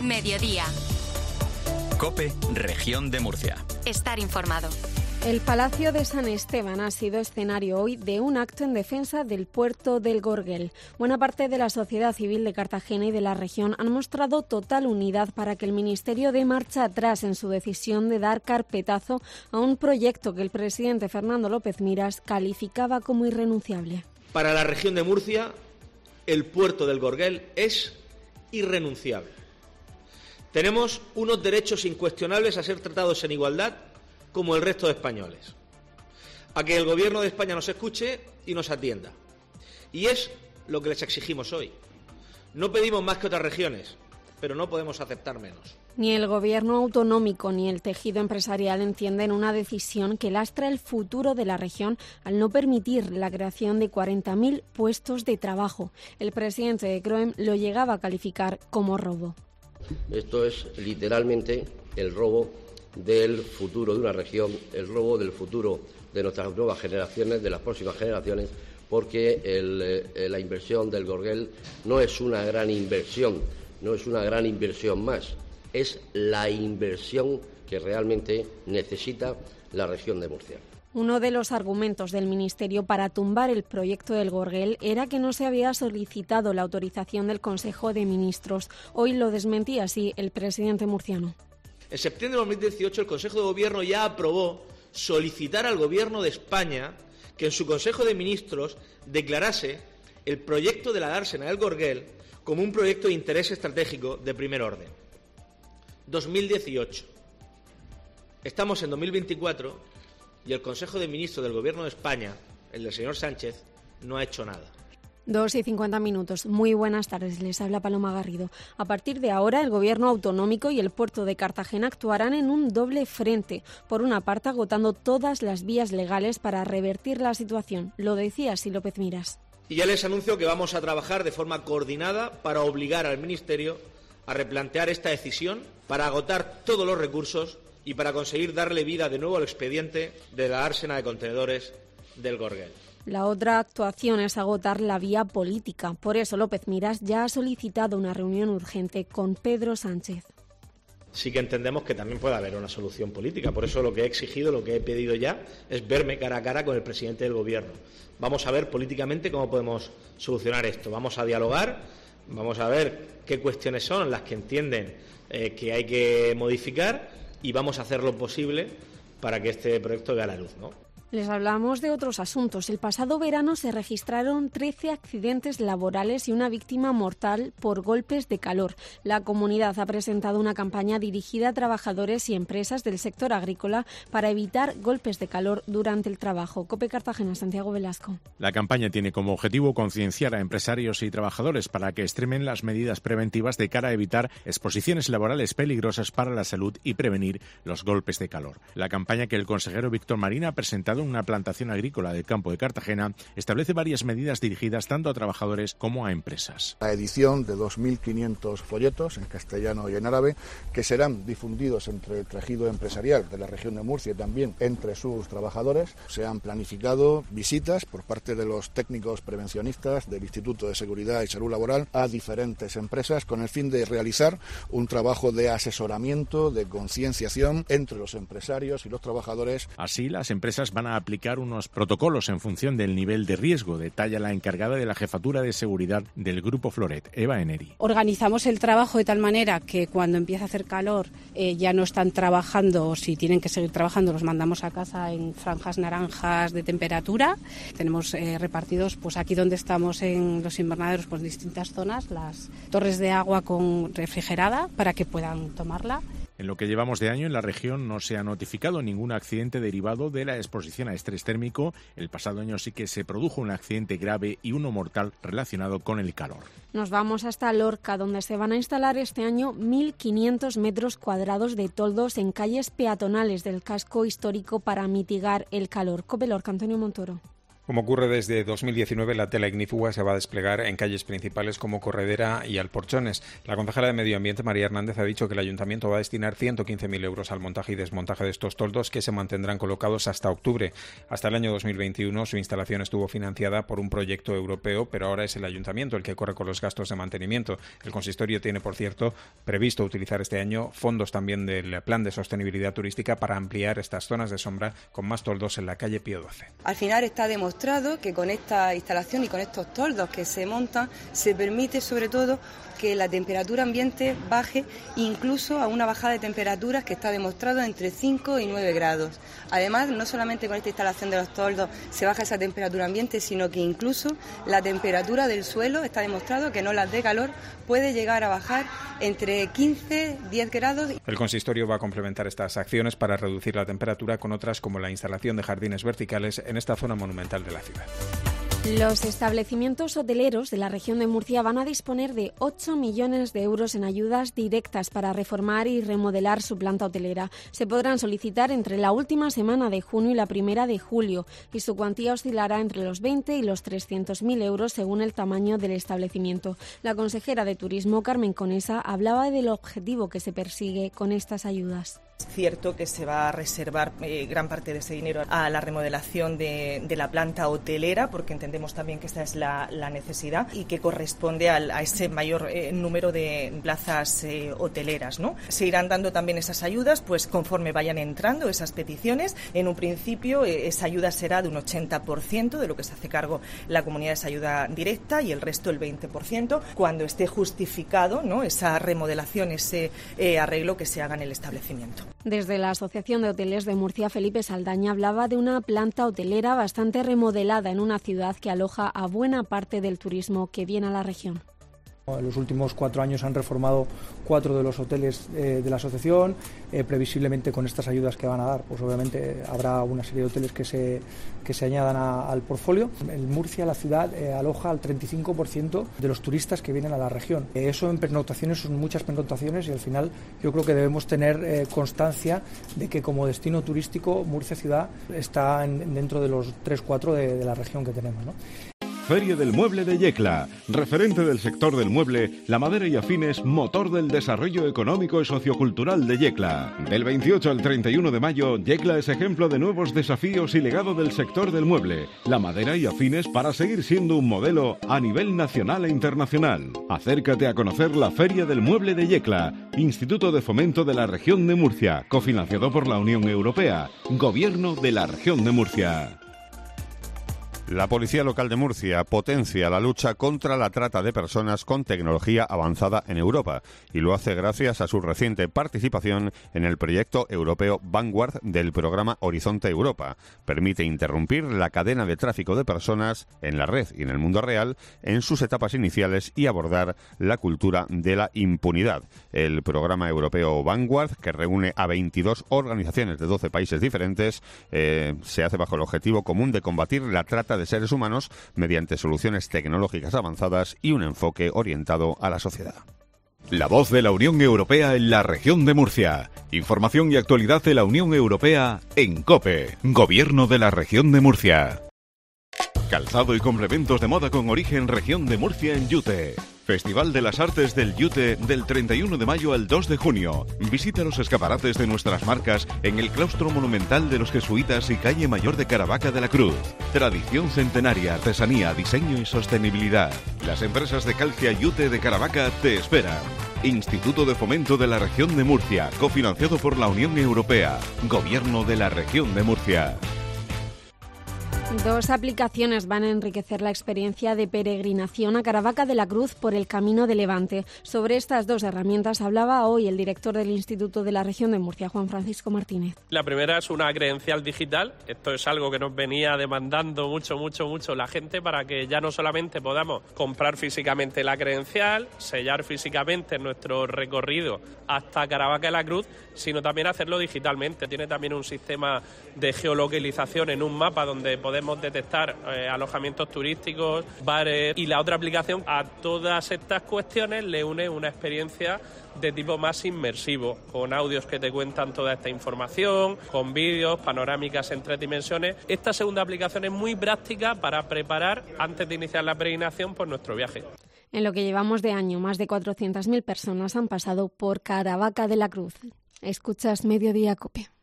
Mediodía. COPE, Región de Murcia. Estar informado. El Palacio de San Esteban ha sido escenario hoy de un acto en defensa del puerto del Gorguel. Buena parte de la sociedad civil de Cartagena y de la región han mostrado total unidad para que el Ministerio dé marcha atrás en su decisión de dar carpetazo a un proyecto que el presidente Fernando López Miras calificaba como irrenunciable. Para la región de Murcia, el puerto del Gorguel es irrenunciable. Tenemos unos derechos incuestionables a ser tratados en igualdad como el resto de españoles. A que el Gobierno de España nos escuche y nos atienda. Y es lo que les exigimos hoy. No pedimos más que otras regiones, pero no podemos aceptar menos. Ni el Gobierno autonómico ni el tejido empresarial entienden una decisión que lastra el futuro de la región al no permitir la creación de 40.000 puestos de trabajo. El presidente de CROEM lo llegaba a calificar como robo. Esto es literalmente el robo del futuro de una región, el robo del futuro de nuestras nuevas generaciones, de las próximas generaciones, porque la inversión del Gorguel no es una gran inversión, no es una gran inversión más, es la inversión que realmente necesita la región de Murcia. Uno de los argumentos del Ministerio para tumbar el proyecto del Gorguel era que no se había solicitado la autorización del Consejo de Ministros. Hoy lo desmentía así el presidente murciano. En septiembre de 2018 el Consejo de Gobierno ya aprobó solicitar al Gobierno de España que en su Consejo de Ministros declarase el proyecto de la dársena del Gorguel como un proyecto de interés estratégico de primer orden. 2018. Estamos en 2024 y el Consejo de Ministros del Gobierno de España, el del señor Sánchez, no ha hecho nada. 2:50. Muy buenas tardes, les habla Paloma Garrido. A partir de ahora, el Gobierno autonómico y el puerto de Cartagena actuarán en un doble frente. Por una parte, agotando todas las vías legales para revertir la situación. Lo decía así López Miras. Y ya les anuncio que vamos a trabajar de forma coordinada para obligar al Ministerio a replantear esta decisión, para agotar todos los recursos y para conseguir darle vida de nuevo al expediente de la dársena de contenedores del Gorguel. La otra actuación es agotar la vía política. Por eso López Miras ya ha solicitado una reunión urgente con Pedro Sánchez. Sí que entendemos que también puede haber una solución política. Por eso lo que he exigido, lo que he pedido ya, es verme cara a cara con el presidente del Gobierno. Vamos a ver políticamente cómo podemos solucionar esto. Vamos a dialogar, vamos a ver qué cuestiones son las que entienden que hay que modificar y vamos a hacer lo posible para que este proyecto vea la luz, ¿no? Les hablamos de otros asuntos. El pasado verano se registraron 13 accidentes laborales y una víctima mortal por golpes de calor. La comunidad ha presentado una campaña dirigida a trabajadores y empresas del sector agrícola para evitar golpes de calor durante el trabajo. COPE Cartagena, Santiago Velasco. La campaña tiene como objetivo concienciar a empresarios y trabajadores para que extremen las medidas preventivas de cara a evitar exposiciones laborales peligrosas para la salud y prevenir los golpes de calor. La campaña que el consejero Víctor Marín ha presentado en una plantación agrícola del campo de Cartagena establece varias medidas dirigidas tanto a trabajadores como a empresas. La edición de 2.500 folletos en castellano y en árabe que serán difundidos entre el tejido empresarial de la región de Murcia y también entre sus trabajadores. Se han planificado visitas por parte de los técnicos prevencionistas del Instituto de Seguridad y Salud Laboral a diferentes empresas con el fin de realizar un trabajo de asesoramiento, de concienciación entre los empresarios y los trabajadores. Así, las empresas van a aplicar unos protocolos en función del nivel de riesgo, detalla la encargada de la Jefatura de Seguridad del Grupo Floret, Eva Eneri. Organizamos el trabajo de tal manera que cuando empieza a hacer calor ya no están trabajando, o si tienen que seguir trabajando los mandamos a casa en franjas naranjas de temperatura. Tenemos repartidos pues aquí donde estamos en los invernaderos pues distintas zonas, las torres de agua con refrigerada para que puedan tomarla. En lo que llevamos de año en la región no se ha notificado ningún accidente derivado de la exposición a estrés térmico. El pasado año sí que se produjo un accidente grave y uno mortal relacionado con el calor. Nos vamos hasta Lorca, donde se van a instalar este año 1.500 metros cuadrados de toldos en calles peatonales del casco histórico para mitigar el calor. COPE Lorca, Antonio Montoro. Como ocurre desde 2019, la tela ignífuga se va a desplegar en calles principales como Corredera y Alporchones. La concejala de Medio Ambiente, María Hernández, ha dicho que el Ayuntamiento va a destinar 115.000 euros al montaje y desmontaje de estos toldos, que se mantendrán colocados hasta octubre. Hasta el año 2021 su instalación estuvo financiada por un proyecto europeo, pero ahora es el Ayuntamiento el que corre con los gastos de mantenimiento. El consistorio tiene, por cierto, previsto utilizar este año fondos también del Plan de Sostenibilidad Turística para ampliar estas zonas de sombra con más toldos en la calle Pío XII. Al final está demostrado que con esta instalación y con estos toldos que se montan se permite sobre todo que la temperatura ambiente baje incluso a una bajada de temperaturas que está demostrado entre 5 y 9 grados. Además, no solamente con esta instalación de los toldos se baja esa temperatura ambiente, sino que incluso la temperatura del suelo está demostrado que en olas de calor puede llegar a bajar entre 15 y 10 grados. El consistorio va a complementar estas acciones para reducir la temperatura con otras como la instalación de jardines verticales en esta zona monumental de la ciudad. Los establecimientos hoteleros de la región de Murcia van a disponer de 8 millones de euros en ayudas directas para reformar y remodelar su planta hotelera. Se podrán solicitar entre la última semana de junio y la primera de julio y su cuantía oscilará entre los 20 y los 300.000 euros según el tamaño del establecimiento. La consejera de Turismo, Carmen Conesa, hablaba del objetivo que se persigue con estas ayudas. Es cierto que se va a reservar gran parte de ese dinero a la remodelación de la planta hotelera, porque entendemos también que esta es la necesidad y que corresponde a ese mayor número de plazas hoteleras, ¿no? Se irán dando también esas ayudas pues conforme vayan entrando esas peticiones. En un principio esa ayuda será de un 80% de lo que se hace cargo la comunidad, esa ayuda directa, y el resto el 20% cuando esté justificado, ¿no?, esa remodelación, ese arreglo que se haga en el establecimiento. Desde la Asociación de Hoteles de Murcia, Felipe Saldaña hablaba de una planta hotelera bastante remodelada en una ciudad que aloja a buena parte del turismo que viene a la región. En los últimos 4 años han reformado 4 de los hoteles de la asociación. Previsiblemente con estas ayudas que van a dar, pues obviamente habrá una serie de hoteles que se añadan al portfolio. En Murcia la ciudad aloja al 35% de los turistas que vienen a la región. Eso en pernoctaciones son muchas pernoctaciones y al final yo creo que debemos tener constancia de que como destino turístico Murcia ciudad está dentro de los 3-4 de la región que tenemos, ¿no? Feria del Mueble de Yecla, referente del sector del mueble, la madera y afines, motor del desarrollo económico y sociocultural de Yecla. Del 28 al 31 de mayo, Yecla es ejemplo de nuevos desafíos y legado del sector del mueble, la madera y afines para seguir siendo un modelo a nivel nacional e internacional. Acércate a conocer la Feria del Mueble de Yecla, Instituto de Fomento de la Región de Murcia, cofinanciado por la Unión Europea, Gobierno de la Región de Murcia. La Policía Local de Murcia potencia la lucha contra la trata de personas con tecnología avanzada en Europa y lo hace gracias a su reciente participación en el proyecto europeo Vanguard del programa Horizonte Europa. Permite interrumpir la cadena de tráfico de personas en la red y en el mundo real en sus etapas iniciales y abordar la cultura de la impunidad. El programa europeo Vanguard, que reúne a 22 organizaciones de 12 países diferentes, se hace bajo el objetivo común de combatir la trata de seres humanos mediante soluciones tecnológicas avanzadas y un enfoque orientado a la sociedad. La voz de la Unión Europea en la región de Murcia. Información y actualidad de la Unión Europea en COPE, Gobierno de la región de Murcia. Calzado y complementos de moda con origen región de Murcia en Yute. Festival de las Artes del Yute del 31 de mayo al 2 de junio. Visita los escaparates de nuestras marcas en el claustro monumental de los jesuitas y calle Mayor de Caravaca de la Cruz. Tradición centenaria, artesanía, diseño y sostenibilidad. Las empresas de Calcia Yute de Caravaca te esperan. Instituto de Fomento de la Región de Murcia, cofinanciado por la Unión Europea. Gobierno de la Región de Murcia. 2 aplicaciones van a enriquecer la experiencia de peregrinación a Caravaca de la Cruz por el Camino de Levante. Sobre estas 2 herramientas hablaba hoy el director del Instituto de la Región de Murcia, Juan Francisco Martínez. La primera es una credencial digital. Esto es algo que nos venía demandando mucho la gente para que ya no solamente podamos comprar físicamente la credencial, sellar físicamente nuestro recorrido hasta Caravaca de la Cruz, sino también hacerlo digitalmente. Tiene también un sistema de geolocalización en un mapa donde podemos podemos detectar alojamientos turísticos, bares, y la otra aplicación a todas estas cuestiones le une una experiencia de tipo más inmersivo, con audios que te cuentan toda esta información, con vídeos, panorámicas en 3 dimensiones. Esta segunda aplicación es muy práctica para preparar, antes de iniciar la peregrinación, pues nuestro viaje. En lo que llevamos de año, más de 400.000 personas han pasado por Caravaca de la Cruz. Escuchas Mediodía COPE.